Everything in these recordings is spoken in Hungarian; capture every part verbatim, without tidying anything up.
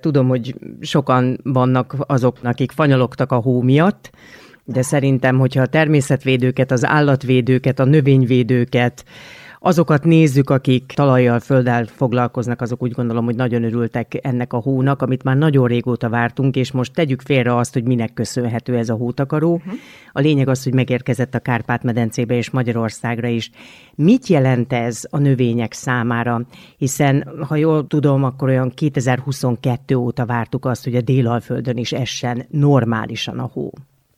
Tudom, hogy sokan vannak azok, akik fanyalogtak a hó miatt, de szerintem, hogyha a természetvédőket, az állatvédőket, a növényvédőket, azokat nézzük, akik talajjal, földdel foglalkoznak, azok úgy gondolom, hogy nagyon örültek ennek a hónak, amit már nagyon régóta vártunk, és most tegyük félre azt, hogy minek köszönhető ez a hótakaró. Uh-huh. A lényeg az, hogy megérkezett a Kárpát-medencébe és Magyarországra is. Mit jelent ez a növények számára? Hiszen, ha jól tudom, akkor olyan kétezer-huszonkettő óta vártuk azt, hogy a Délalföldön is essen normálisan a hó.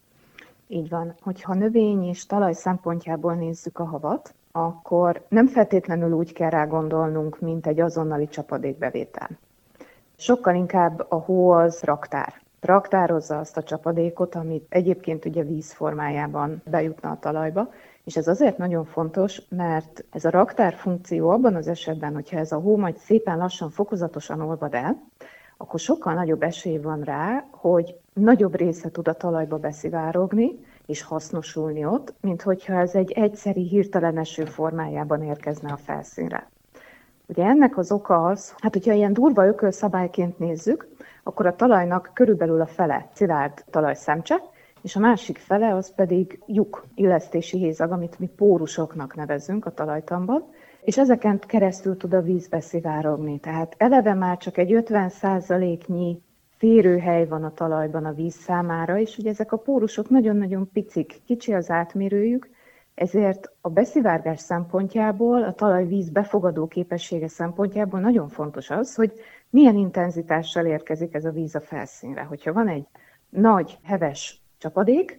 Így van. Hogyha növény és talaj szempontjából nézzük a havat, akkor nem feltétlenül úgy kell rá gondolnunk, mint egy azonnali csapadékbevétel. Sokkal inkább a hó az raktár. Raktározza azt a csapadékot, amit egyébként ugye víz formájában bejutna a talajba, és ez azért nagyon fontos, mert ez a raktár funkció abban az esetben, hogyha ez a hó majd szépen lassan, fokozatosan olvad el, akkor sokkal nagyobb esély van rá, hogy nagyobb része tud a talajba beszivárogni, és hasznosulni ott, mint hogyha ez egy egyszeri hirtelen eső formájában érkezne a felszínre. Ugye ennek az oka az, hát hogyha ilyen durva ökölszabályként nézzük, akkor a talajnak körülbelül a fele szilárd talajszemcse, és a másik fele az pedig lyuk, illesztési hézag, amit mi pórusoknak nevezünk a talajtamban, és ezeken keresztül tud a víz beszivárogni. Tehát eleve már csak egy ötven százaléknyi férőhely van a talajban a víz számára, és ugye ezek a pórusok nagyon-nagyon picik, kicsi az átmérőjük, ezért a beszivárgás szempontjából, a talajvíz befogadó képessége szempontjából nagyon fontos az, hogy milyen intenzitással érkezik ez a víz a felszínre. Hogyha van egy nagy, heves csapadék,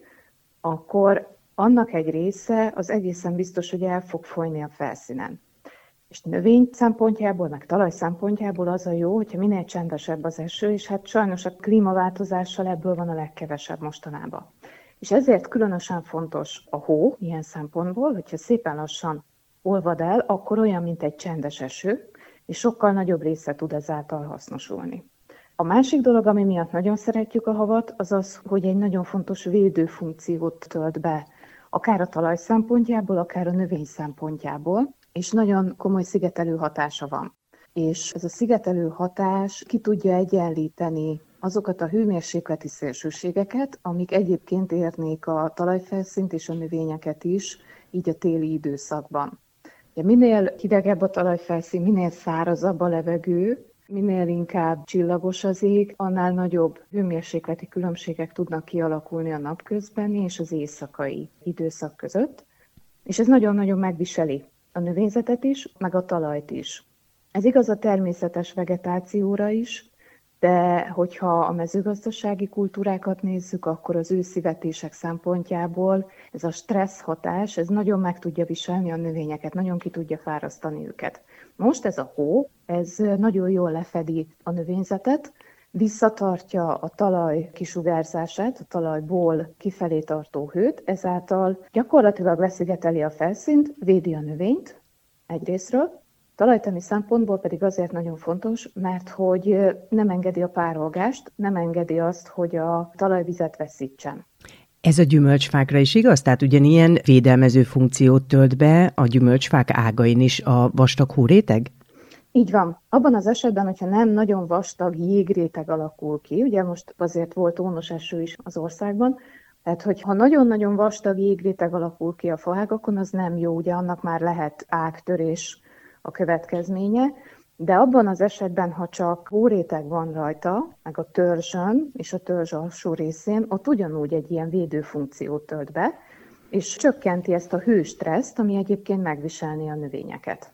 akkor annak egy része az egészen biztos, hogy el fog folyni a felszínen. És növény szempontjából, meg talaj szempontjából az a jó, hogyha minél csendesebb az eső, és hát sajnos a klímaváltozással ebből van a legkevesebb mostanában. És ezért különösen fontos a hó ilyen szempontból, hogyha szépen lassan olvad el, akkor olyan, mint egy csendes eső, és sokkal nagyobb része tud ezáltal hasznosulni. A másik dolog, ami miatt nagyon szeretjük a havat, az az, hogy egy nagyon fontos védő funkciót tölt be, akár a talaj szempontjából, akár a növény szempontjából, és nagyon komoly szigetelő hatása van. És ez a szigetelő hatás ki tudja egyenlíteni azokat a hőmérsékleti szélsőségeket, amik egyébként érnék a talajfelszínt és a növényeket is, így a téli időszakban. Ugye minél hidegebb a talajfelszín, minél szárazabb a levegő, minél inkább csillagos az ég, annál nagyobb hőmérsékleti különbségek tudnak kialakulni a napközbeni és az éjszakai időszak között, és ez nagyon-nagyon megviseli a növényzetet is, meg a talajt is. Ez igaz a természetes vegetációra is, de hogyha a mezőgazdasági kultúrákat nézzük, akkor az őszi vetések szempontjából ez a stressz hatás, ez nagyon meg tudja viselni a növényeket, nagyon ki tudja fárasztani őket. Most ez a hó, ez nagyon jól lefedi a növényzetet, visszatartja a talaj kisugárzását, a talajból kifelé tartó hőt, ezáltal gyakorlatilag leszigeteli a felszínt, védi a növényt egyrészről, talajtani szempontból pedig azért nagyon fontos, mert hogy nem engedi a párolgást, nem engedi azt, hogy a talajvizet veszítsen. Ez a gyümölcsfákra is igaz? Tehát ugyanilyen védelmező funkciót tölt be a gyümölcsfák ágain is a vastag hóréteg? Így van. Abban az esetben, hogyha nem nagyon vastag jégréteg alakul ki, ugye most azért volt ónos eső is az országban, tehát hogyha nagyon-nagyon vastag jégréteg alakul ki a faágakon, az nem jó, ugye annak már lehet ágtörés a következménye, de abban az esetben, ha csak hóréteg van rajta, meg a törzsön és a törzs alsó részén, ott ugyanúgy egy ilyen védőfunkciót tölt be, és csökkenti ezt a hőstresszt, ami egyébként megviselni a növényeket.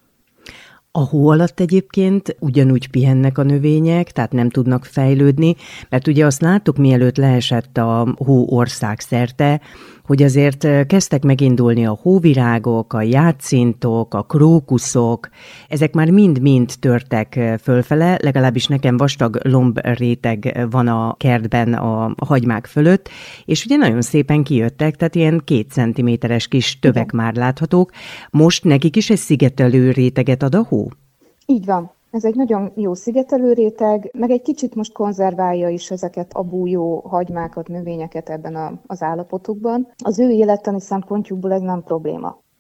A hó alatt egyébként ugyanúgy pihennek a növények, tehát nem tudnak fejlődni, mert ugye azt láttuk, mielőtt leesett a hó országszerte, hogy azért kezdtek megindulni a hóvirágok, a játszintok, a krókuszok, ezek már mind-mind törtek fölfele, legalábbis nekem vastag lombréteg van a kertben a hagymák fölött, és ugye nagyon szépen kijöttek, tehát ilyen két centiméteres kis tövek Igen. már láthatók. Most nekik is egy szigetelő réteget ad a hó? Így van. Ez egy nagyon jó szigetelő réteg, meg egy kicsit most konzerválja is ezeket a bújó hagymákat, növényeket ebben a, az állapotukban. Az ő élettani szempontjukból ez nem probléma.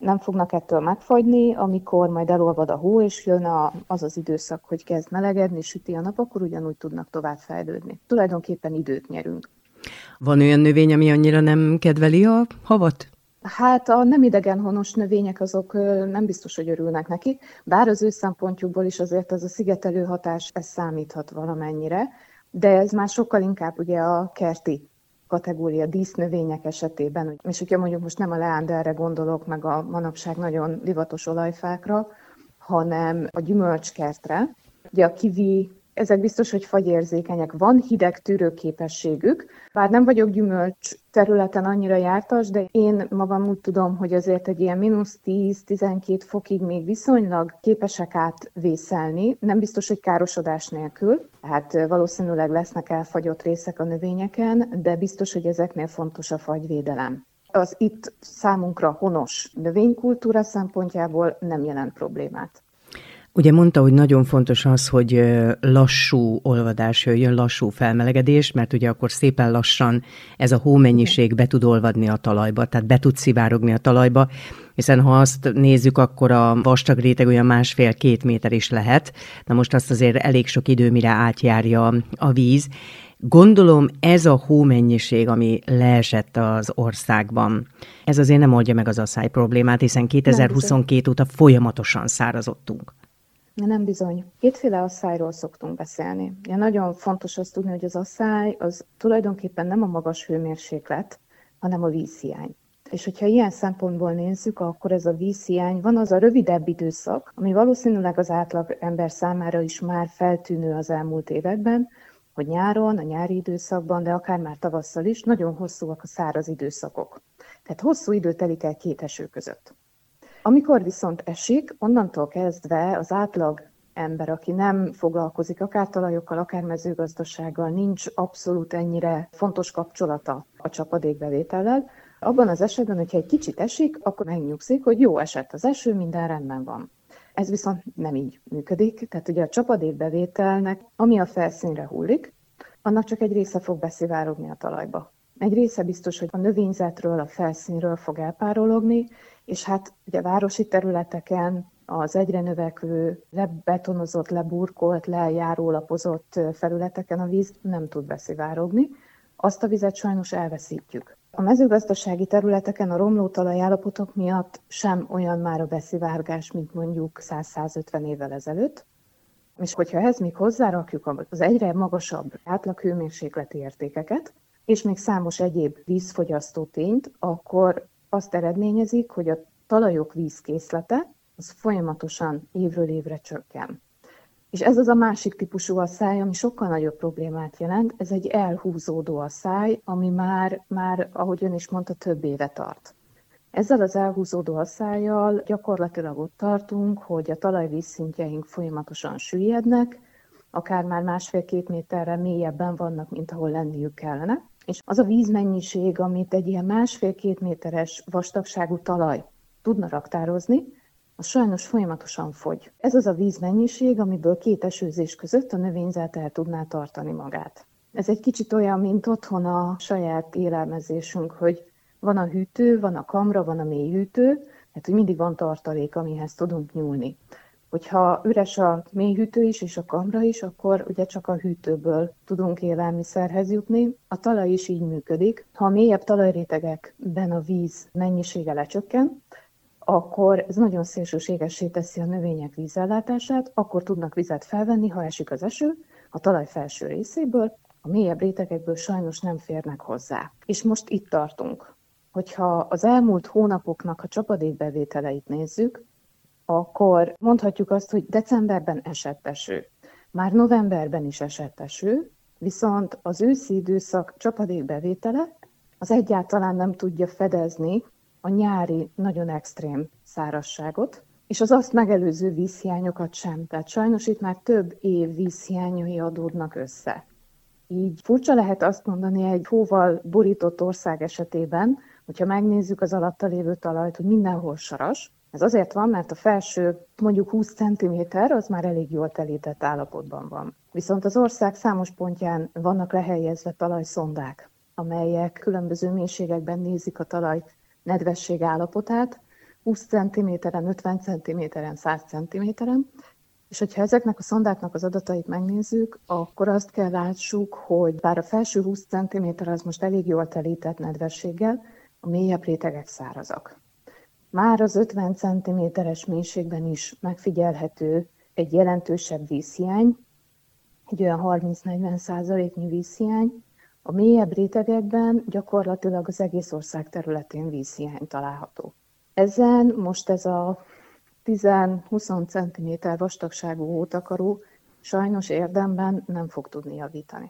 nem fognak ettől megfagyni, amikor majd elolvad a hó, és jön a, az az időszak, hogy kezd melegedni, süti a nap, akkor ugyanúgy tudnak tovább fejlődni. Tulajdonképpen időt nyerünk. Van olyan növény, ami annyira nem kedveli a havat? Hát a nem idegenhonos növények azok nem biztos, hogy örülnek neki, bár az ő szempontjukból is azért az a szigetelő hatás, ez számíthat valamennyire, de ez már sokkal inkább ugye a kerti kategória dísznövények esetében. És hogyha mondjuk most nem a leánderre gondolok, meg a manapság nagyon divatos olajfákra, hanem a gyümölcskertre. Ugye a kivi, ezek biztos, hogy fagyérzékenyek, van hideg tűrőképességük. Bár nem vagyok gyümölcs területen annyira jártas, de én magam úgy tudom, hogy azért egy ilyen mínusz tíz-tizenkét fokig még viszonylag képesek átvészelni, nem biztos, hogy károsodás nélkül, tehát valószínűleg lesznek elfagyott részek a növényeken, de biztos, hogy ezeknél fontos a fagyvédelem. Az itt számunkra honos növénykultúra szempontjából nem jelent problémát. Ugye mondta, hogy nagyon fontos az, hogy lassú olvadás jöjjön, lassú felmelegedés, mert ugye akkor szépen lassan ez a hómennyiség be tud olvadni a talajba, tehát be tud szivárogni a talajba, hiszen ha azt nézzük, akkor a vastag réteg olyan másfél-két méter is lehet. Na most azt azért elég sok idő, mire átjárja a víz. Gondolom ez a hómennyiség, ami leesett az országban, ez azért nem oldja meg az asszály problémát, hiszen kétezer-huszonkettő óta folyamatosan szárazottunk. Nem bizony. Kétféle asszályról szoktunk beszélni. Ja, nagyon fontos azt tudni, hogy az asszály az tulajdonképpen nem a magas hőmérséklet, hanem a vízhiány. És hogyha ilyen szempontból nézzük, akkor ez a vízhiány, van az a rövidebb időszak, ami valószínűleg az átlag ember számára is már feltűnő az elmúlt években, hogy nyáron, a nyári időszakban, de akár már tavasszal is nagyon hosszúak a száraz időszakok. Tehát hosszú idő telik el két eső között. Amikor viszont esik, onnantól kezdve az átlag ember, aki nem foglalkozik akár talajokkal, akár mezőgazdasággal, nincs abszolút ennyire fontos kapcsolata a csapadékbevétellel, abban az esetben, hogyha egy kicsit esik, akkor megnyugszik, hogy jó, esett az eső, minden rendben van. Ez viszont nem így működik, tehát ugye a csapadékbevételnek, ami a felszínre hullik, annak csak egy része fog beszivárogni a talajba. Egy része biztos, hogy a növényzetről, a felszínről fog elpárologni, és hát ugye városi területeken az egyre növekvő, lebetonozott, leburkolt, lejárólapozott felületeken a víz nem tud beszivárogni. Azt a vizet sajnos elveszítjük. A mezőgazdasági területeken a romló talajállapotok miatt sem olyan már a beszivárgás, mint mondjuk száz-százötven évvel ezelőtt. És hogyha ehhez még hozzárakjuk az egyre magasabb átlaghőmérsékleti értékeket, és még számos egyéb vízfogyasztó tényt, akkor azt eredményezik, hogy a talajok vízkészlete az folyamatosan évről évre csökken. És ez az a másik típusú asszály, ami sokkal nagyobb problémát jelent, ez egy elhúzódó asszály, ami már, már, ahogy ön is mondta, több éve tart. Ezzel az elhúzódó asszállyal gyakorlatilag ott tartunk, hogy a talajvízszintjeink folyamatosan süllyednek, akár már másfél-két méterre mélyebben vannak, mint ahol lenniük kellene. És az a vízmennyiség, amit egy ilyen másfél-két méteres vastagságú talaj tudna raktározni, az sajnos folyamatosan fogy. Ez az a vízmennyiség, amiből két esőzés között a növényzet el tudná tartani magát. Ez egy kicsit olyan, mint otthon a saját élelmezésünk, hogy van a hűtő, van a kamra, van a mélyhűtő, tehát hogy mindig van tartalék, amihez tudunk nyúlni. Hogyha üres a mélyhűtő is és a kamra is, akkor ugye csak a hűtőből tudunk élelmiszerhez jutni. A talaj is így működik. Ha a mélyebb talajrétegekben a víz mennyisége lecsökken, akkor ez nagyon szélsőségessé teszi a növények vízellátását, akkor tudnak vizet felvenni, ha esik az eső, a talaj felső részéből, a mélyebb rétegekből sajnos nem férnek hozzá. És most itt tartunk. Hogyha az elmúlt hónapoknak a csapadékbevételeit nézzük, akkor mondhatjuk azt, hogy decemberben esett eső. Már novemberben is esett eső, viszont az őszi időszak csapadékbevétele az egyáltalán nem tudja fedezni a nyári nagyon extrém szárazságot, és az azt megelőző vízhiányokat sem. Tehát sajnos itt már több év vízhiányai adódnak össze. Így furcsa lehet azt mondani egy hóval borított ország esetében, hogyha megnézzük az alatta lévő talajt, hogy mindenhol saras. Ez azért van, mert a felső mondjuk húsz centiméter az már elég jól telített állapotban van. Viszont az ország számos pontján vannak lehelyezve talajszondák, amelyek különböző mélységekben nézik a talaj nedvesség állapotát, húsz centiméteren, ötven centiméteren, száz centiméteren, és hogyha ezeknek a szondáknak az adatait megnézzük, akkor azt kell lássuk, hogy bár a felső húsz centiméter az most elég jól telített nedvességgel, a mélyebb rétegek szárazak. Már az ötven centiméteres mélységben is megfigyelhető egy jelentősebb vízhiány, egy olyan harminc-negyven százaléknyi vízhiány. A mélyebb rétegekben gyakorlatilag az egész ország területén vízhiány található. Ezen most ez a tíz-húsz centiméter vastagságú hótakaró sajnos érdemben nem fog tudni javítani.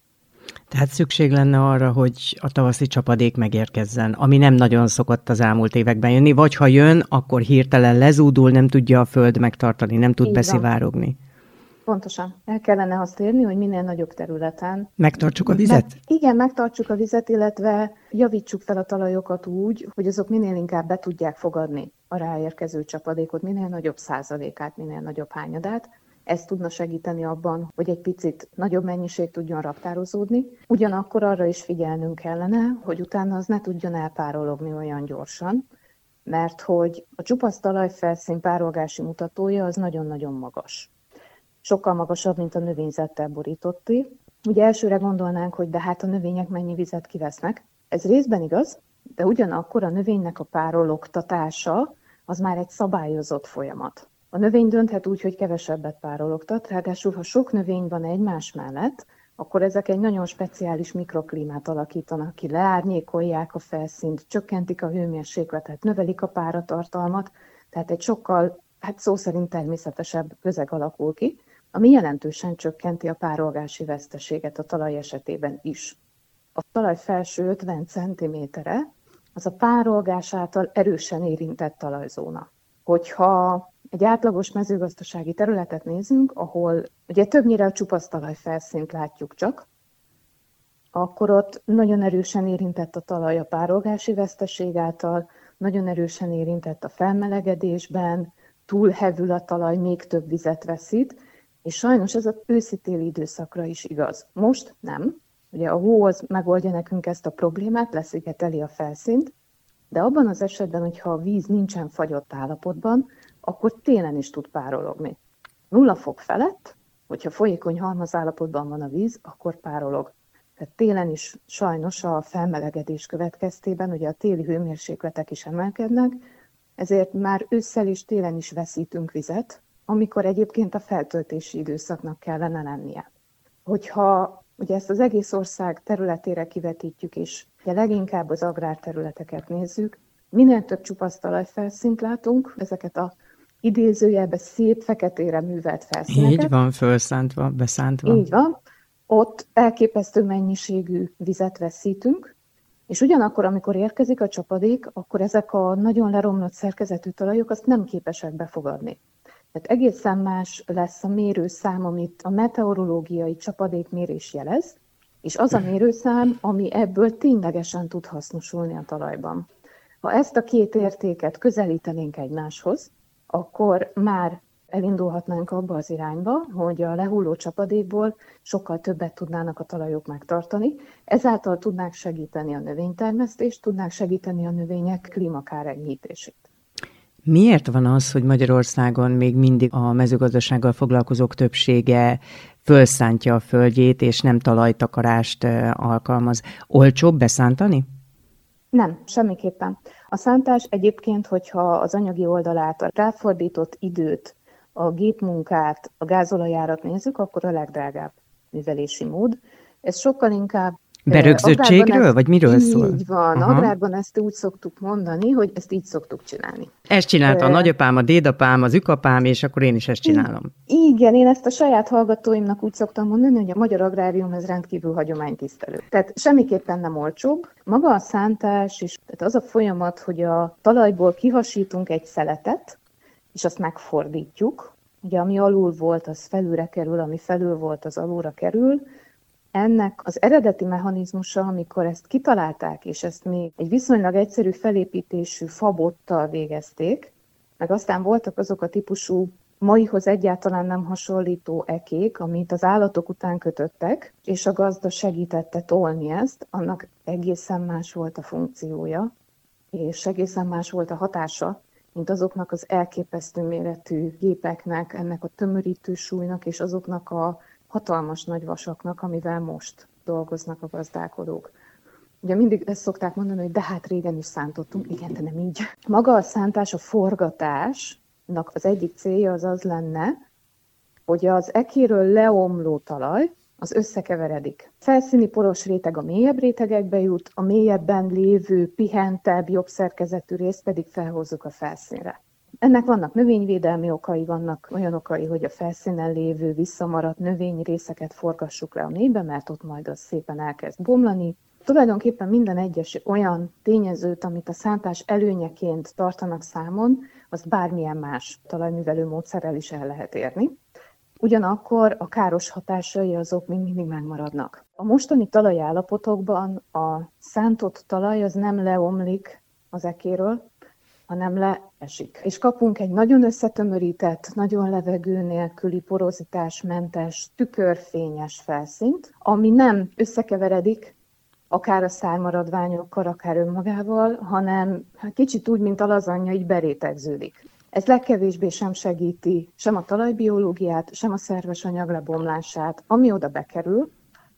Tehát szükség lenne arra, hogy a tavaszi csapadék megérkezzen, ami nem nagyon szokott az elmúlt években jönni, vagy ha jön, akkor hirtelen lezúdul, nem tudja a föld megtartani, nem tud beszivárogni. Pontosan. El kellene azt érni, hogy minél nagyobb területen... Megtartsuk a vizet? Meg, igen, megtartsuk a vizet, illetve javítsuk fel a talajokat úgy, hogy azok minél inkább be tudják fogadni a ráérkező csapadékot, minél nagyobb százalékát, minél nagyobb hányadát. Ez tudna segíteni abban, hogy egy picit nagyobb mennyiség tudjon raktározódni. Ugyanakkor arra is figyelnünk kellene, hogy utána az ne tudjon elpárologni olyan gyorsan, mert hogy a csupasz talajfelszín párolgási mutatója az nagyon-nagyon magas. Sokkal magasabb, mint a növényzettel borítotté. Ugye elsőre gondolnánk, hogy de hát a növények mennyi vizet kivesznek. Ez részben igaz, de ugyanakkor a növénynek a párologtatása az már egy szabályozott folyamat. A növény dönthet úgy, hogy kevesebbet párologtat, ráadásul ha sok növény van egymás mellett, akkor ezek egy nagyon speciális mikroklímát alakítanak ki, leárnyékolják a felszínt, csökkentik a hőmérsékletet, növelik a páratartalmat, tehát egy sokkal, hát szó szerint természetesebb közeg alakul ki, ami jelentősen csökkenti a párolgási veszteséget a talaj esetében is. A talaj felső ötven centimétere az a párolgás által erősen érintett talajzóna. Hogyha egy átlagos mezőgazdasági területet nézünk, ahol ugye többnyire a csupasz talajfelszínt látjuk csak, akkor ott nagyon erősen érintett a talaj a párolgási veszteség által, nagyon erősen érintett a felmelegedésben, túlhevül a talaj, még több vizet veszít, és sajnos ez az őszi-téli időszakra is igaz. Most nem. Ugye a hó az megoldja nekünk ezt a problémát, leszigeteli a felszínt, de abban az esetben, hogyha a víz nincsen fagyott állapotban, akkor télen is tud párologni. Nulla fok felett, hogyha folyékony halmazállapotban van a víz, akkor párolog. Tehát télen is sajnos a felmelegedés következtében, ugye a téli hőmérsékletek is emelkednek, ezért már ősszel és télen is veszítünk vizet, amikor egyébként a feltöltési időszaknak kellene lennie. Hogyha ugye ezt az egész ország területére kivetítjük, és ugye leginkább az agrárterületeket nézzük, minél több csupasz talajfelszínt látunk, ezeket a idézőjelben szép feketére művelt felszíneket. Így van, felszántva, beszántva. Így van. Ott elképesztő mennyiségű vizet veszítünk, és ugyanakkor, amikor érkezik a csapadék, akkor ezek a nagyon leromlott szerkezetű talajok azt nem képesek befogadni. Tehát egészen más lesz a mérőszám, amit a meteorológiai csapadékmérés jelez, és az a mérőszám, ami ebből ténylegesen tud hasznosulni a talajban. Ha ezt a két értéket közelítenénk egymáshoz, akkor már elindulhatnánk abba az irányba, hogy a lehulló csapadékból sokkal többet tudnának a talajok megtartani, ezáltal tudnák segíteni a növénytermesztést, tudnák segíteni a növények klímakárenyhítését. Miért van az, hogy Magyarországon még mindig a mezőgazdasággal foglalkozók többsége fölszántja a földjét, és nem talajtakarást alkalmaz? Olcsóbb beszántani? Nem, semmiképpen. A szántás egyébként, hogyha az anyagi oldalát, a ráfordított időt, a gépmunkát, a gázolajárat nézzük, akkor a legdrágább művelési mód. Ez sokkal inkább... Berögzöttségről, vagy miről szól? Így van. Aha. Agrárban ezt úgy szoktuk mondani, hogy ezt így szoktuk csinálni. Ezt csinálta a nagyapám, a dédapám, az ükapám, és akkor én is ezt csinálom. Igen, én ezt a saját hallgatóimnak úgy szoktam mondani, hogy a magyar agrárium ez rendkívül hagyománytisztelő. Tehát semmiképpen nem olcsóbb. Maga a szántás, és tehát az a folyamat, hogy a talajból kihasítunk egy szeletet, és azt megfordítjuk. Ugye ami alul volt, az felülre kerül, ami felül volt, az alulra kerül. Ennek az eredeti mechanizmusa, amikor ezt kitalálták, és ezt még egy viszonylag egyszerű felépítésű fabottal végezték, meg aztán voltak azok a típusú, maihoz egyáltalán nem hasonlító ekék, amit az állatok után kötöttek, és a gazda segítette tolni ezt, annak egészen más volt a funkciója, és egészen más volt a hatása, mint azoknak az elképesztő méretű gépeknek, ennek a tömörítő súlynak és azoknak a hatalmas nagy vasaknak, amivel most dolgoznak a gazdálkodók. Ugye mindig ezt szokták mondani, hogy de hát régen is szántottunk, igen, de nem így. Maga a szántás, a forgatásnak az egyik célja az az lenne, hogy az ekéről leomló talaj, az összekeveredik. Felszíni poros réteg a mélyebb rétegekbe jut, a mélyebben lévő, pihentebb, jobb szerkezetű részt pedig felhozzuk a felszínre. Ennek vannak növényvédelmi okai, vannak olyan okai, hogy a felszínen lévő visszamaradt növényrészeket forgassuk le a mélybe, mert ott majd az szépen elkezd bomlani. Tulajdonképpen minden egyes olyan tényezőt, amit a szántás előnyeként tartanak számon, azt bármilyen más talajművelő módszerrel is el lehet érni. Ugyanakkor a káros hatásai azok még mindig megmaradnak. A mostani talajállapotokban a szántott talaj az nem leomlik az ekéről, hanem leesik. És kapunk egy nagyon összetömörített, nagyon levegő nélküli, porozitásmentes, tükörfényes felszínt, ami nem összekeveredik akár a szármaradványokkal, akár önmagával, hanem kicsit úgy, mint a lazanya, így berétegződik. Ez legkevésbé sem segíti sem a talajbiológiát, sem a szerves anyag lebomlását. Ami oda bekerül,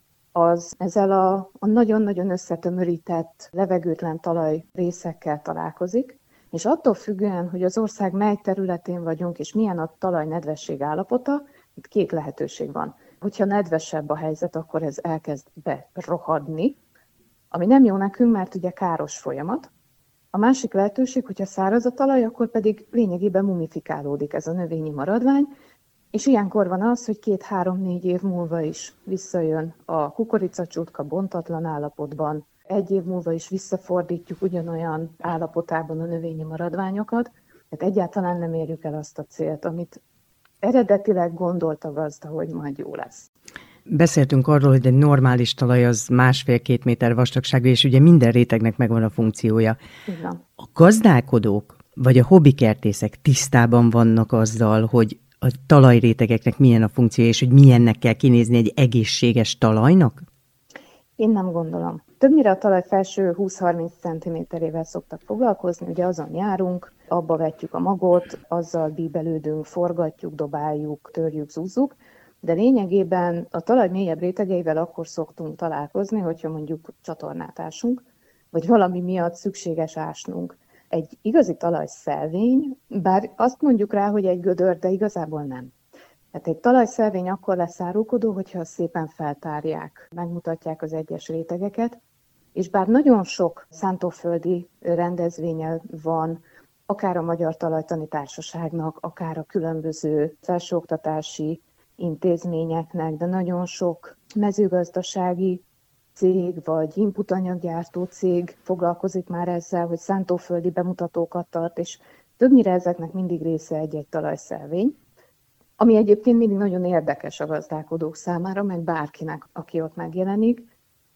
az ezzel a, a nagyon-nagyon összetömörített, levegőtlen talajrészekkel találkozik, és attól függően, hogy az ország mely területén vagyunk, és milyen a talaj nedvesség állapota, itt két lehetőség van. Hogyha nedvesebb a helyzet, akkor ez elkezd berohadni, ami nem jó nekünk, mert ugye káros folyamat. A másik lehetőség, hogyha száraz a talaj, akkor pedig lényegében mumifikálódik ez a növényi maradvány, és ilyenkor van az, hogy két-három-négy év múlva is visszajön a kukoricacsútka bontatlan állapotban, egy év múlva is visszafordítjuk ugyanolyan állapotában a növényi maradványokat, tehát egyáltalán nem érjük el azt a célt, amit eredetileg gondolt a gazda, hogy majd jó lesz. Beszéltünk arról, hogy egy normális talaj az másfél-két méter vastagságú, és ugye minden rétegnek megvan a funkciója. Igen. A gazdálkodók vagy a hobbikertészek tisztában vannak azzal, hogy a talajrétegeknek milyen a funkciója, és hogy milyennek kell kinézni egy egészséges talajnak? Én nem gondolom. Többnyire a talaj felső húsz-harminc centiméterével szoktak foglalkozni, ugye azon járunk, abba vetjük a magot, azzal bíbelődünk, forgatjuk, dobáljuk, törjük, zúzzuk, de lényegében a talaj mélyebb rétegeivel akkor szoktunk találkozni, hogyha mondjuk csatornát ásunk, vagy valami miatt szükséges ásnunk. Egy igazi talajszelvény, bár azt mondjuk rá, hogy egy gödör, de igazából nem. Tehát egy talajszelvény akkor lesz árulkodó, hogyha szépen feltárják, megmutatják az egyes rétegeket, és bár nagyon sok szántóföldi rendezvénye van, akár a Magyar Talajtani Társaságnak, akár a különböző felsőoktatási intézményeknek, de nagyon sok mezőgazdasági cég vagy inputanyaggyártó cég foglalkozik már ezzel, hogy szántóföldi bemutatókat tart, és többnyire ezeknek mindig része egy-egy talajszelvény, ami egyébként mindig nagyon érdekes a gazdálkodók számára, meg bárkinek, aki ott megjelenik,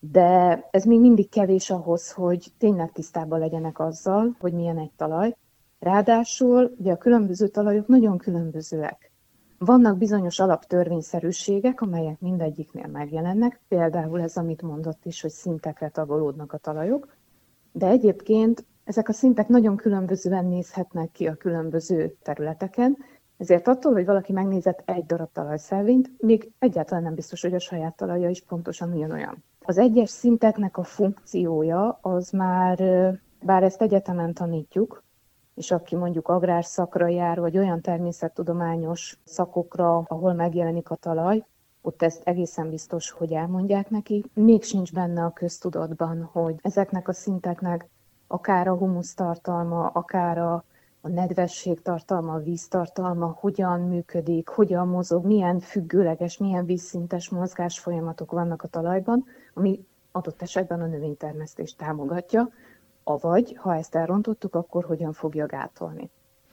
de ez még mindig kevés ahhoz, hogy tényleg tisztában legyenek azzal, hogy milyen egy talaj. Ráadásul ugye a különböző talajok nagyon különbözőek. Vannak bizonyos alaptörvényszerűségek, amelyek mindegyiknél megjelennek, például ez, amit mondott is, hogy szintekre tagolódnak a talajok, de egyébként ezek a szintek nagyon különbözően nézhetnek ki a különböző területeken, ezért attól, hogy valaki megnézett egy darab talajszelvényt, még egyáltalán nem biztos, hogy a saját talaja is pontosan ugyanolyan. Az egyes szinteknek a funkciója az már, bár ezt egyetemen tanítjuk, és aki mondjuk agrárszakra jár, vagy olyan természettudományos szakokra, ahol megjelenik a talaj, ott ezt egészen biztos, hogy elmondják neki. Még sincs benne a köztudatban, hogy ezeknek a szinteknek akár a humusz tartalma, akár a, a nedvesség tartalma, a víztartalma, hogyan működik, hogyan mozog, milyen függőleges, milyen vízszintes mozgásfolyamatok vannak a talajban, ami adott esetben a növénytermesztést támogatja, avagy, ha ezt elrontottuk, akkor hogyan fogja gátolni.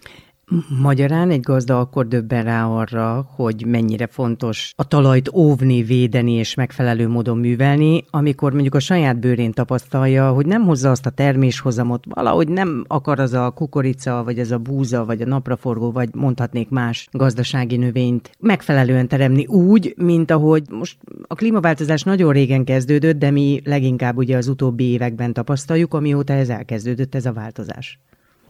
Magyarán egy gazda akkor döbben rá arra, hogy mennyire fontos a talajt óvni, védeni és megfelelő módon művelni, amikor mondjuk a saját bőrén tapasztalja, hogy nem hozza azt a terméshozamot, valahogy nem akar az a kukorica, vagy ez a búza, vagy a napraforgó, vagy mondhatnék más gazdasági növényt megfelelően teremni úgy, mint ahogy most a klímaváltozás nagyon régen kezdődött, de mi leginkább ugye az utóbbi években tapasztaljuk, amióta ez elkezdődött, ez a változás.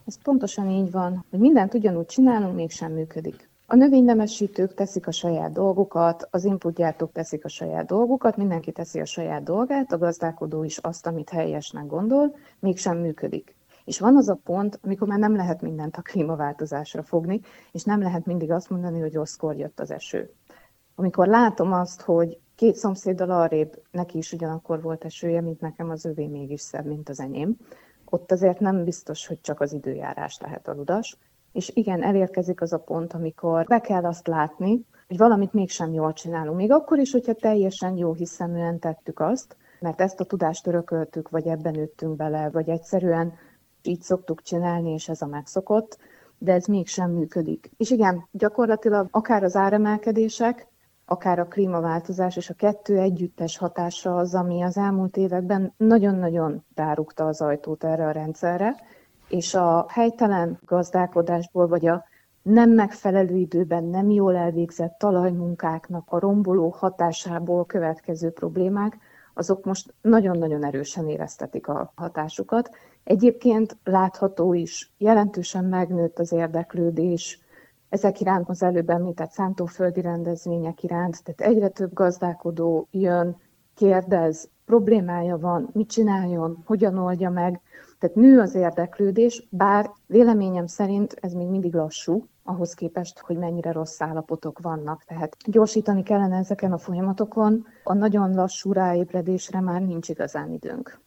Ez pontosan így van, hogy mindent ugyanúgy csinálunk, mégsem működik. A növénynemesítők teszik a saját dolgukat, az inputgyártók teszik a saját dolgukat, mindenki teszi a saját dolgát, a gazdálkodó is azt, amit helyesnek gondol, mégsem működik. És van az a pont, amikor már nem lehet mindent a klímaváltozásra fogni, és nem lehet mindig azt mondani, hogy rosszkor jött az eső. Amikor látom azt, hogy két szomszéddal arrébb neki is ugyanakkor volt esője, mint nekem, az övé mégis szebb, mint az enyém, ott azért nem biztos, hogy csak az időjárás lehet a ludas. És igen, elérkezik az a pont, amikor be kell azt látni, hogy valamit mégsem jól csinálunk. Még akkor is, hogyha teljesen jó hiszeműen tettük azt, mert ezt a tudást örököltük, vagy ebben nőttünk bele, vagy egyszerűen így szoktuk csinálni, és ez a megszokott, de ez mégsem működik. És igen, gyakorlatilag akár az áremelkedések, akár a klímaváltozás és a kettő együttes hatása az, ami az elmúlt években nagyon-nagyon rárúgta az ajtót erre a rendszerre, és a helytelen gazdálkodásból, vagy a nem megfelelő időben nem jól elvégzett talajmunkáknak a romboló hatásából következő problémák, azok most nagyon-nagyon erősen éreztetik a hatásukat. Egyébként látható is, jelentősen megnőtt az érdeklődés ezek iránt, az előbb említett szántóföldi rendezvények iránt, tehát egyre több gazdálkodó jön, kérdez, problémája van, mit csináljon, hogyan oldja meg. Tehát nő az érdeklődés, bár véleményem szerint ez még mindig lassú, ahhoz képest, hogy mennyire rossz állapotok vannak. Tehát gyorsítani kellene ezeken a folyamatokon, a nagyon lassú ráébredésre már nincs igazán időnk.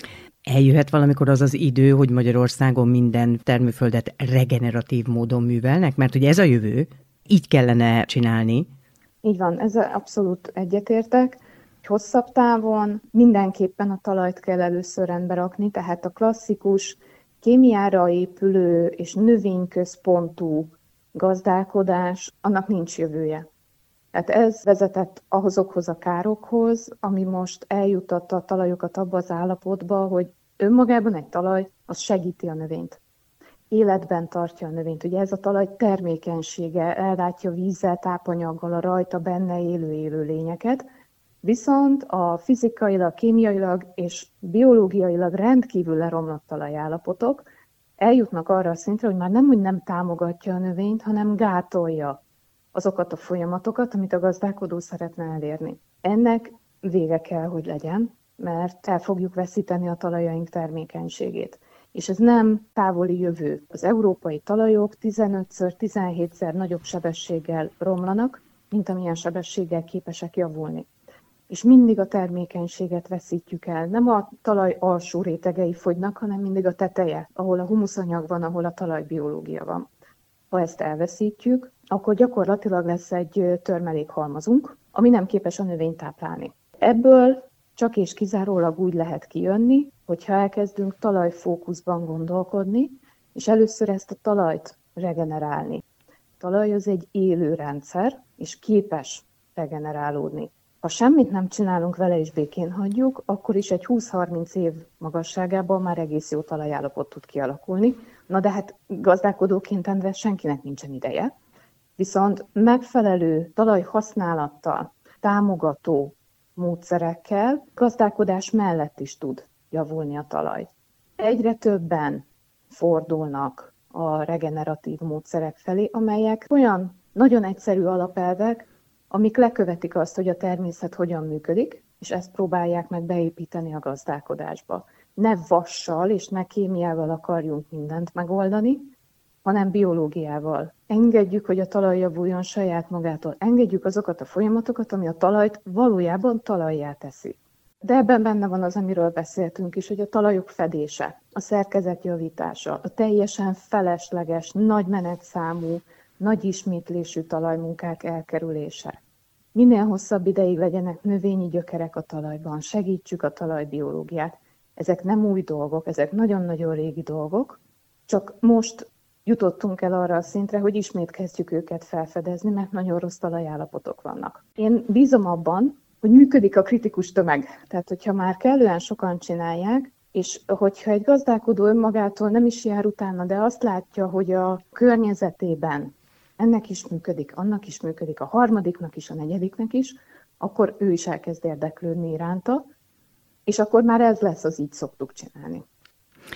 Eljöhet valamikor az az idő, hogy Magyarországon minden termőföldet regeneratív módon művelnek, mert ugye ez a jövő, így kellene csinálni. Így van, ezzel abszolút egyetértek. Hosszabb távon mindenképpen a talajt kell először rendbe rakni, tehát a klasszikus kémiára épülő és növényközpontú gazdálkodás, annak nincs jövője. Tehát ez vezetett azokhoz a károkhoz, ami most eljutatta a talajokat abba az állapotba, hogy önmagában egy talaj, az segíti a növényt. Életben tartja a növényt. Ugye ez a talaj termékenysége, ellátja vízzel, tápanyaggal a rajta benne élő élőlényeket, viszont a fizikailag, kémiailag és biológiailag rendkívül leromlott talajállapotok eljutnak arra a szintre, hogy már nem úgy nem támogatja a növényt, hanem gátolja azokat a folyamatokat, amit a gazdálkodó szeretne elérni. Ennek vége kell, hogy legyen, mert el fogjuk veszíteni a talajaink termékenységét. És ez nem távoli jövő. Az európai talajok tizenötször, tizenhétszer nagyobb sebességgel romlanak, mint amilyen sebességgel képesek javulni. És mindig a termékenységet veszítjük el. Nem a talaj alsó rétegei fogynak, hanem mindig a teteje, ahol a humuszanyag van, ahol a talajbiológia van. Ha ezt elveszítjük, akkor gyakorlatilag lesz egy törmelékhalmazunk, ami nem képes a növényt táplálni. Ebből csak és kizárólag úgy lehet kijönni, hogyha elkezdünk talajfókuszban gondolkodni, és először ezt a talajt regenerálni. A talaj az egy élő rendszer, és képes regenerálódni. Ha semmit nem csinálunk vele és békén hagyjuk, akkor is egy húsz-harminc év magasságában már egész jó talajállapot tud kialakulni. Na de hát gazdálkodóként Endre senkinek nincsen ideje. Viszont megfelelő talajhasználattal, támogató módszerekkel gazdálkodás mellett is tud javulni a talaj. Egyre többen fordulnak a regeneratív módszerek felé, amelyek olyan nagyon egyszerű alapelvek, amik lekövetik azt, hogy a természet hogyan működik, és ezt próbálják meg beépíteni a gazdálkodásba. Ne vassal és ne kémiával akarjunk mindent megoldani, hanem biológiával. Engedjük, hogy a talaj javuljon saját magától. Engedjük azokat a folyamatokat, ami a talajt valójában talajjá teszi. De ebben benne van az, amiről beszéltünk is, hogy a talajok fedése, a szerkezet javítása, a teljesen felesleges, nagy menetszámú, nagy ismétlésű talajmunkák elkerülése. Minél hosszabb ideig legyenek növényi gyökerek a talajban, segítsük a talajbiológiát. Ezek nem új dolgok, ezek nagyon-nagyon régi dolgok, csak most jutottunk el arra a szintre, hogy ismét kezdjük őket felfedezni, mert nagyon rossz talajállapotok vannak. Én bízom abban, hogy működik a kritikus tömeg. Tehát, hogyha már kellően sokan csinálják, és hogyha egy gazdálkodó önmagától nem is jár utána, de azt látja, hogy a környezetében ennek is működik, annak is működik, a harmadiknak is, a negyediknek is, akkor ő is elkezd érdeklődni iránta, és akkor már ez lesz az így szoktuk csinálni.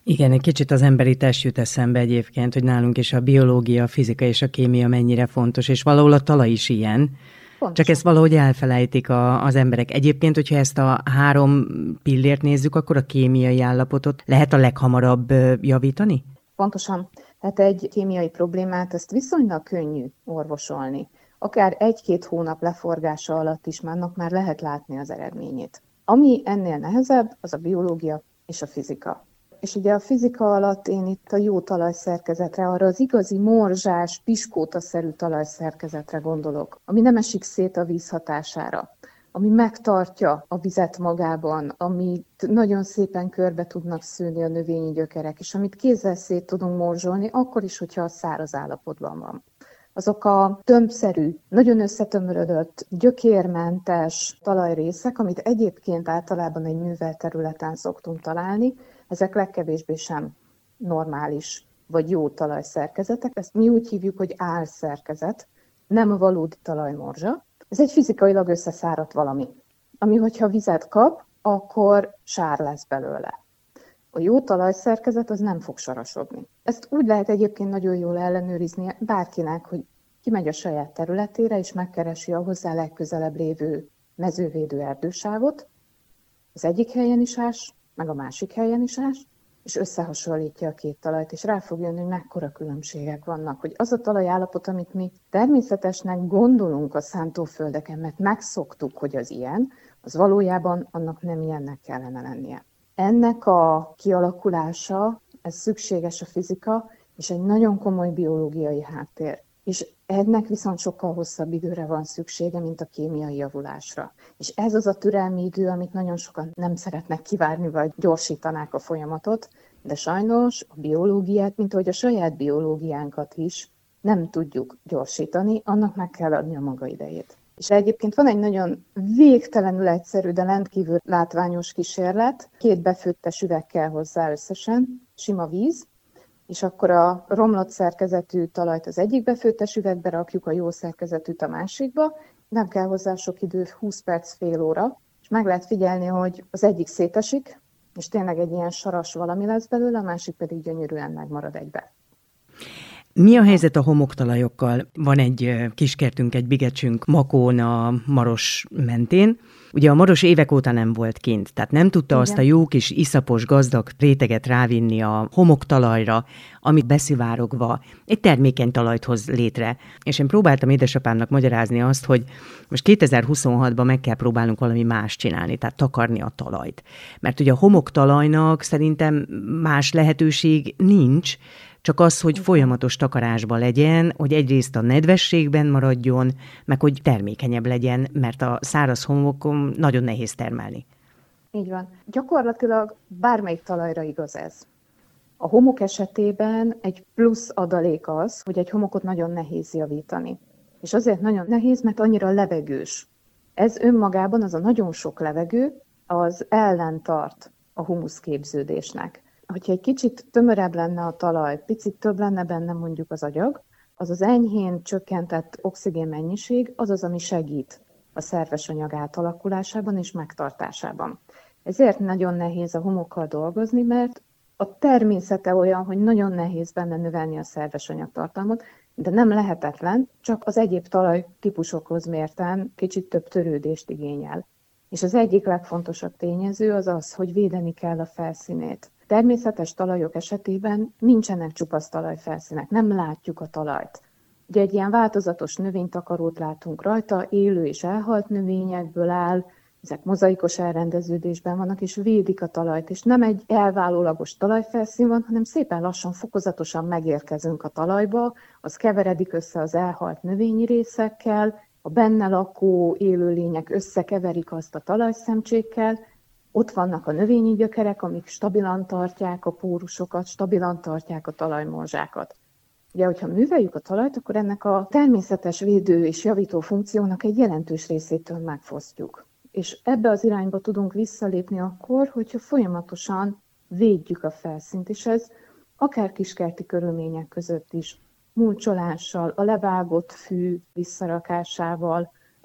Igen, egy kicsit az emberi test jut eszembe egyébként, hogy nálunk is a biológia, a fizika és a kémia mennyire fontos, és valahol a talaj is ilyen. Pontosan. Csak ezt valahogy elfelejtik a, az emberek. Egyébként, hogyha ezt a három pillért nézzük, akkor a kémiai állapotot lehet a leghamarabb javítani? Pontosan. Hát egy kémiai problémát, ezt viszonylag könnyű orvosolni. Akár egy-két hónap leforgása alatt is annak már lehet látni az eredményét. Ami ennél nehezebb, az a biológia és a fizika. És ugye a fizika alatt én itt a jó talajszerkezetre, arra az igazi morzsás, piskótaszerű talajszerkezetre gondolok, ami nem esik szét a víz hatására, ami megtartja a vizet magában, amit nagyon szépen körbe tudnak szőni a növényi gyökerek, és amit kézzel szét tudunk morzsolni, akkor is, hogyha a száraz állapotban van. Azok a tömbszerű, nagyon összetömörödött, gyökérmentes talajrészek, amit egyébként általában egy művelt területen szoktunk találni, ezek legkevésbé sem normális vagy jó talajszerkezetek. Ezt mi úgy hívjuk, hogy álszerkezet, nem valódi talajmorzsa. Ez egy fizikailag összeszáradt valami, ami, hogyha vizet kap, akkor sár lesz belőle. A jó talajszerkezet az nem fog sarasodni. Ezt úgy lehet egyébként nagyon jól ellenőrizni bárkinek, hogy kimegy a saját területére, és megkeresi a hozzá legközelebb lévő mezővédő erdősávot. Az egyik helyen is ás, meg a másik helyen is ás, és összehasonlítja a két talajt, és rá fog jönni, hogy mekkora különbségek vannak, hogy az a talajállapot, amit mi természetesnek gondolunk a szántóföldeken, mert megszoktuk, hogy az ilyen, az valójában annak nem ilyennek kellene lennie. Ennek a kialakulása, ez szükséges a fizika, és egy nagyon komoly biológiai háttér. És ennek viszont sokkal hosszabb időre van szüksége, mint a kémiai javulásra. És ez az a türelmi idő, amit nagyon sokan nem szeretnek kivárni, vagy gyorsítanák a folyamatot, de sajnos a biológiát, mint ahogy a saját biológiánkat is nem tudjuk gyorsítani, annak meg kell adni a maga idejét. És egyébként van egy nagyon végtelenül egyszerű, de rendkívül látványos kísérlet. Két befőttes üveg kell hozzá összesen, sima víz, és akkor a romlott szerkezetű talajt az egyik befőttes üvegbe rakjuk, a jó szerkezetűt a másikba. Nem kell hozzá sok idő, húsz perc, fél óra, és meg lehet figyelni, hogy az egyik szétesik, és tényleg egy ilyen saras valami lesz belőle, a másik pedig gyönyörűen megmarad egybe. Mi a helyzet a homoktalajokkal? Van egy kiskertünk, egy bigecsünk Makón a Maros mentén. Ugye a Maros évek óta nem volt kint, tehát nem tudta Igen. azt a jó kis iszapos, gazdag réteget rávinni a homoktalajra, amit beszivárogva egy termékeny talajt hoz létre. És én próbáltam édesapámnak magyarázni azt, hogy most kétezer-huszonhatban meg kell próbálnunk valami más csinálni, tehát takarni a talajt. Mert ugye a homoktalajnak szerintem más lehetőség nincs, csak az, hogy folyamatos takarásban legyen, hogy egyrészt a nedvességben maradjon, meg hogy termékenyebb legyen, mert a száraz homokon nagyon nehéz termelni. Így van. Gyakorlatilag bármelyik talajra igaz ez. A homok esetében egy plusz adalék az, hogy egy homokot nagyon nehéz javítani. És azért nagyon nehéz, mert annyira levegős. Ez önmagában, az a nagyon sok levegő, az ellentart a humuszképződésnek. Hogyha egy kicsit tömörebb lenne a talaj, picit több lenne benne mondjuk az agyag, az az enyhén csökkentett oxigén mennyiség, az az, ami segít a szerves anyag átalakulásában és megtartásában. Ezért nagyon nehéz a homokkal dolgozni, mert a természete olyan, hogy nagyon nehéz benne növelni a szerves anyagtartalmat, de nem lehetetlen, csak az egyéb talaj típusokhoz mérten kicsit több törődést igényel. És az egyik legfontosabb tényező az az, hogy védeni kell a felszínét. Természetes talajok esetében nincsenek csupasz talajfelszínek, nem látjuk a talajt. Ugye egy ilyen változatos növénytakarót látunk rajta, élő és elhalt növényekből áll, ezek mozaikos elrendeződésben vannak, és védik a talajt, és nem egy elválólagos talajfelszín van, hanem szépen lassan, fokozatosan megérkezünk a talajba, az keveredik össze az elhalt növényi részekkel, a benne lakó élőlények összekeverik azt a talajszemcsékkel, ott vannak a növényi gyökerek, amik stabilan tartják a pórusokat, stabilan tartják a talajmorzsákat. Ugye, hogyha műveljük a talajt, akkor ennek a természetes védő és javító funkciónak egy jelentős részétől megfosztjuk. És ebbe az irányba tudunk visszalépni akkor, hogyha folyamatosan védjük a felszínt, és ez akár kiskerti körülmények között is, mulcsolással, a levágott fű visszarakásával,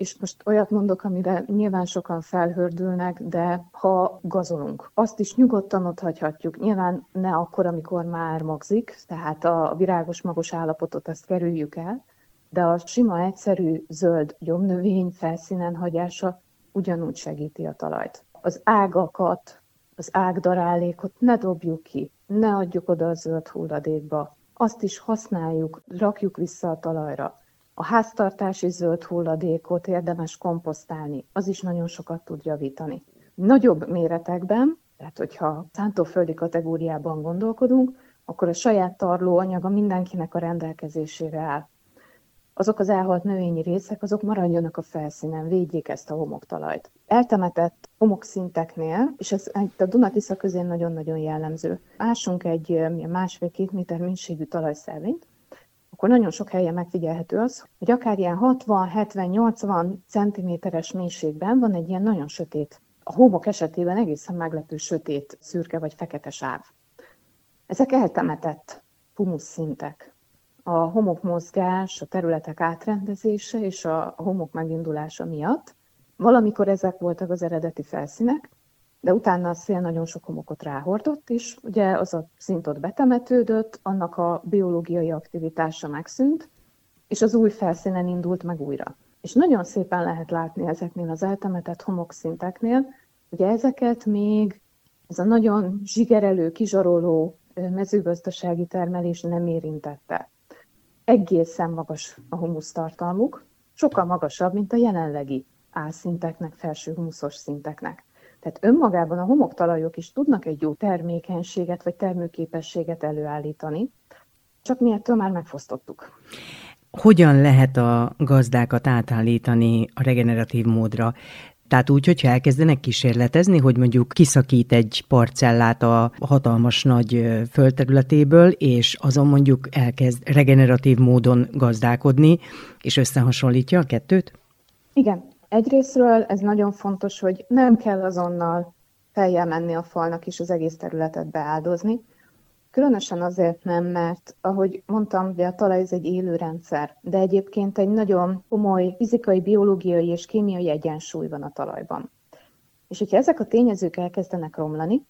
és most olyat mondok, amire nyilván sokan felhördülnek, de ha gazolunk, azt is nyugodtan ott hagyhatjuk. Nyilván ne akkor, amikor már magzik, tehát a virágos magos állapotot azt kerüljük el, de a sima, egyszerű, zöld gyomnövény felszínen hagyása ugyanúgy segíti a talajt. Az ágakat, az ágdarálékot ne dobjuk ki, ne adjuk oda a zöld hulladékba, azt is használjuk, rakjuk vissza a talajra. A háztartási zöld hulladékot érdemes komposztálni, az is nagyon sokat tud javítani. Nagyobb méretekben, tehát hogyha szántóföldi kategóriában gondolkodunk, akkor a saját tarlóanyaga mindenkinek a rendelkezésére áll. Azok az elhalt növényi részek, azok maradjanak a felszínen, védjék ezt a homoktalajt. Eltemetett homokszinteknél, és ez itt a Duna-Tisza közén nagyon-nagyon jellemző, ásunk egy másfél-két méter mélységű talajszelvényt, akkor nagyon sok helyen megfigyelhető az, hogy akár ilyen hatvan, hetven, nyolcvan centiméteres mélységben van egy ilyen nagyon sötét, a homok esetében egészen meglepő sötét, szürke vagy fekete sáv. Ezek eltemetett humuszszintek. A homokmozgás, a területek átrendezése és a homok megindulása miatt valamikor ezek voltak az eredeti felszínek, de utána a szél nagyon sok homokot ráhordott, és ugye az a szint ott betemetődött, annak a biológiai aktivitása megszűnt, és az új felszínen indult meg újra. És nagyon szépen lehet látni ezeknél az eltemetett homokszinteknél, ugye ezeket még ez a nagyon zsigerelő, kizsaroló mezőgazdasági termelés nem érintette. Egészen magas a humusztartalmuk, sokkal magasabb, mint a jelenlegi álszinteknek, felső humuszos szinteknek. Tehát önmagában a homoktalajok is tudnak egy jó termékenységet vagy termőképességet előállítani, csak mi ettől már megfosztottuk. Hogyan lehet a gazdákat átállítani a regeneratív módra? Tehát úgy, hogyha elkezdenek kísérletezni, hogy mondjuk kiszakít egy parcellát a hatalmas nagy földterületéből, és azon mondjuk elkezd regeneratív módon gazdálkodni, és összehasonlítja a kettőt? Igen. Egyrészről ez nagyon fontos, hogy nem kell azonnal feljel menni a falnak és az egész területet beáldozni. Különösen azért nem, mert ahogy mondtam, ugye a talaj ez egy élő rendszer, de egyébként egy nagyon komoly fizikai, biológiai és kémiai egyensúly van a talajban. És hogyha ezek a tényezők elkezdenek romlani,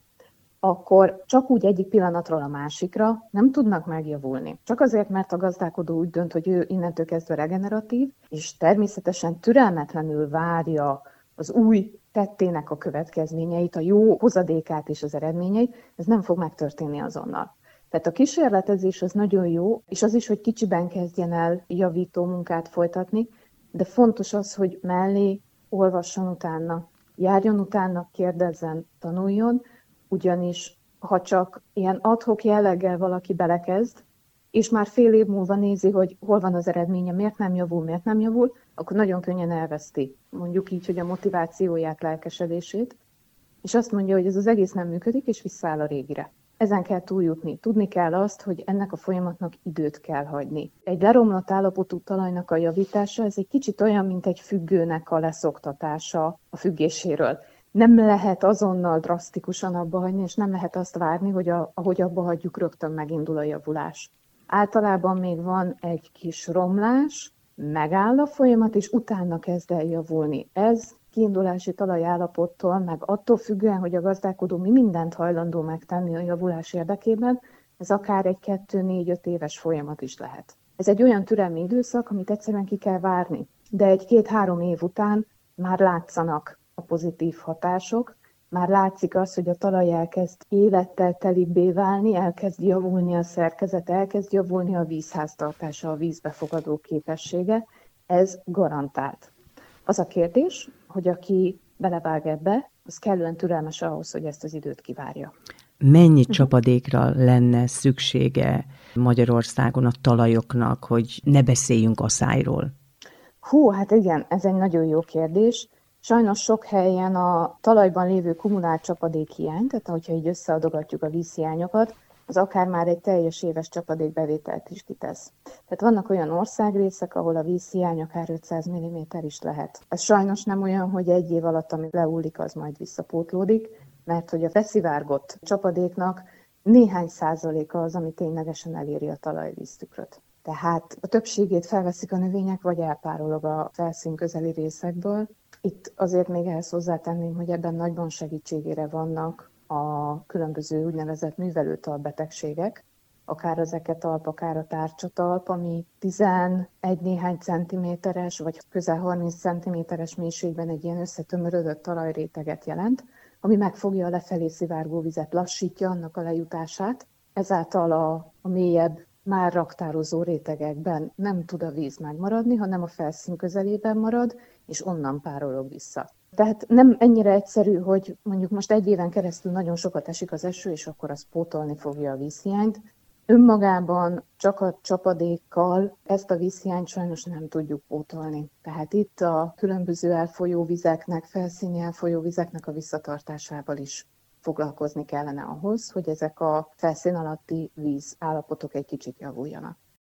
akkor csak úgy egyik pillanatról a másikra nem tudnak megjavulni. Csak azért, mert a gazdálkodó úgy dönt, hogy ő innentől kezdve regeneratív, és természetesen türelmetlenül várja az új tettének a következményeit, a jó hozadékát és az eredményeit, ez nem fog megtörténni azonnal. Tehát a kísérletezés az nagyon jó, és az is, hogy kicsiben kezdjen el javító munkát folytatni, de fontos az, hogy mellé olvasson utána, járjon utána, kérdezzen, tanuljon, ugyanis ha csak ilyen ad-hoc jelleggel valaki belekezd, és már fél év múlva nézi, hogy hol van az eredménye, miért nem javul, miért nem javul, akkor nagyon könnyen elveszti, mondjuk így, hogy a motivációját, lelkesedését, és azt mondja, hogy ez az egész nem működik, és visszaáll a régire. Ezen kell túljutni. Tudni kell azt, hogy ennek a folyamatnak időt kell hagyni. Egy leromlott állapotú talajnak a javítása, ez egy kicsit olyan, mint egy függőnek a leszoktatása a függéséről. Nem lehet azonnal drasztikusan abba hagyni, és nem lehet azt várni, hogy a, ahogy abba hagyjuk, rögtön megindul a javulás. Általában még van egy kis romlás, megáll a folyamat, és utána kezd el javulni. Ez kiindulási talajállapottól, meg attól függően, hogy a gazdálkodó mi mindent hajlandó megtenni a javulás érdekében, ez akár egy kettő, négy, öt éves folyamat is lehet. Ez egy olyan türelmi időszak, amit egyszerűen ki kell várni, de egy két-három év után már látszanak a pozitív hatások, már látszik az, hogy a talaj elkezd élettel telibbé válni, elkezd javulni a szerkezet, elkezd javulni a vízháztartása, a vízbefogadó képessége. Ez garantált. Az a kérdés, hogy aki belevág ebbe, az kellően türelmes ahhoz, hogy ezt az időt kivárja. Mennyi csapadékra lenne szüksége Magyarországon a talajoknak, hogy ne beszéljünk aszályról? Hú, hát igen, ez egy nagyon jó kérdés. Sajnos sok helyen a talajban lévő kumulált csapadékhiány, tehát hogyha így összeadogatjuk a vízhiányokat, az akár már egy teljes éves csapadékbevételt is kitesz. Tehát vannak olyan országrészek, ahol a vízhiány akár ötszáz milliméter is lehet. Ez sajnos nem olyan, hogy egy év alatt, ami leúlik, az majd visszapótlódik, mert hogy a beszivárgott csapadéknak néhány százaléka az, ami ténylegesen eléri a talajvíztükröt. Tehát a többségét felveszik a növények, vagy elpárolog a felszín közeli részekből. Itt azért még ehhez hozzátenném, hogy ebben nagyban segítségére vannak a különböző úgynevezett művelőtalbetegségek, akár az eketalp, akár a tárcsatalp, ami tizenegy néhány centiméteres, vagy közel harminc centiméteres mélységben egy ilyen összetömörödött talajréteget jelent, ami megfogja a lefelé szivárgó vizet, lassítja annak a lejutását, ezáltal a, a mélyebb, már raktározó rétegekben nem tud a víz megmaradni, hanem a felszín közelében marad, és onnan párolog vissza. Tehát nem ennyire egyszerű, hogy mondjuk most egy éven keresztül nagyon sokat esik az eső, és akkor az pótolni fogja a vízhiányt. Önmagában csak a csapadékkal ezt a vízhiányt sajnos nem tudjuk pótolni. Tehát itt a különböző elfolyó vizeknek, felszíni elfolyó vizeknek a visszatartásával is foglalkozni kellene ahhoz, hogy ezek a felszín alatti víz állapotok egy kicsit javuljanak.